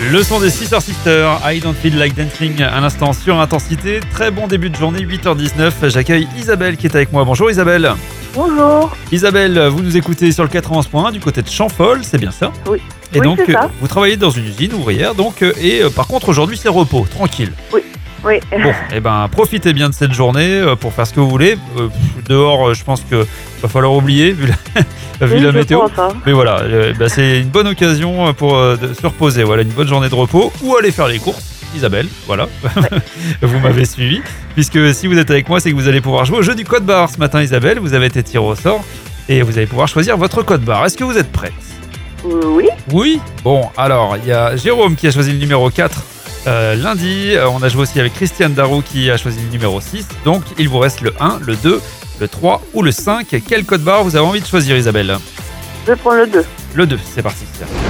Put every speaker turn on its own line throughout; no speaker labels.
Le son des Sister Sisters, I Don't Feel Like Dancing à l'instant sur Intensité. Très bon début de journée, 8h19. J'accueille Isabelle qui est avec moi. Bonjour Isabelle.
Bonjour.
Isabelle, vous nous écoutez sur le 91.1 du côté de Champfol, c'est bien ça?
Oui.
Et
Oui,
donc,
c'est ça.
vous travaillez dans une usine ouvrière, donc, par contre aujourd'hui c'est repos, tranquille.
Oui.
Bon, et ben profitez bien de cette journée pour faire ce que vous voulez. Dehors, je pense que va falloir oublier vu la
Oui, je
météo.
pense, hein.
Mais voilà, c'est une bonne occasion pour de se reposer. Voilà, une bonne journée de repos ou aller faire les courses. Isabelle, voilà, vous m'avez suivi. Puisque si vous êtes avec moi, c'est que vous allez pouvoir jouer au jeu du code barre ce matin, Isabelle. Vous avez été tiré au sort et vous allez pouvoir choisir votre code barre. Est-ce que vous êtes prête?
Oui.
Oui. Bon, alors, il y a Jérôme qui a choisi le numéro 4 lundi. On a joué aussi avec Christiane Darou qui a choisi le numéro 6. Donc, il vous reste le 1, le 2, le 3 ou le 5. Quel code barre vous avez envie de choisir, Isabelle?
Je prends le 2.
Le 2, c'est parti.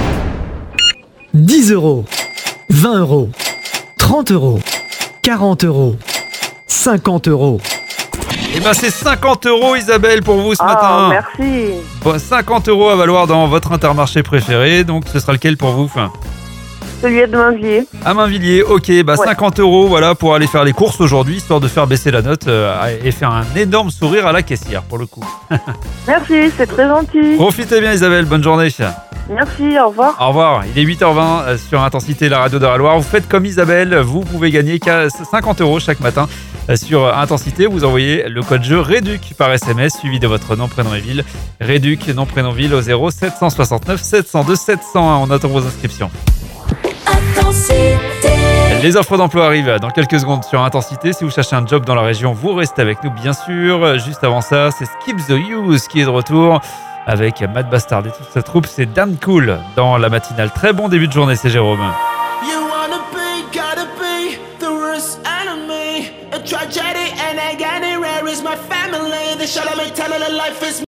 10 €, 20 €, 30 €, 40 €, 50 €.
Et ben c'est 50 € Isabelle pour vous ce
Ah,
matin.
merci.
Bon, 50 € à valoir dans votre Intermarché préféré. Donc, ce sera lequel pour vous?
Celui de Mainvilliers.
À Mainvilliers, ok,
Ouais.
50 € voilà, pour aller faire les courses aujourd'hui, histoire de faire baisser la note et faire un énorme sourire à la caissière pour le coup.
Merci, c'est très gentil.
Profitez bien Isabelle, bonne journée.
Merci, au revoir.
Au revoir, il est 8h20 sur Intensité, la radio de la Loire. Vous faites comme Isabelle, vous pouvez gagner 50 € chaque matin sur Intensité. Vous envoyez le code jeu REDUC par SMS, suivi de votre nom, prénom et ville. REDUC, nom, prénom, ville au 0 769 702 701. On attend vos inscriptions. Les offres d'emploi arrivent dans quelques secondes sur Intensité. Si vous cherchez un job dans la région, vous restez avec nous bien sûr. Juste avant ça, c'est Skip the Use qui est de retour avec Matt Bastard et toute sa troupe. C'est Damn Cool dans la matinale. Très bon début de journée, c'est Jérôme.
You wanna be, gotta be the worst enemy. A tragedy and agony. Where is my family? They shall me tell her life is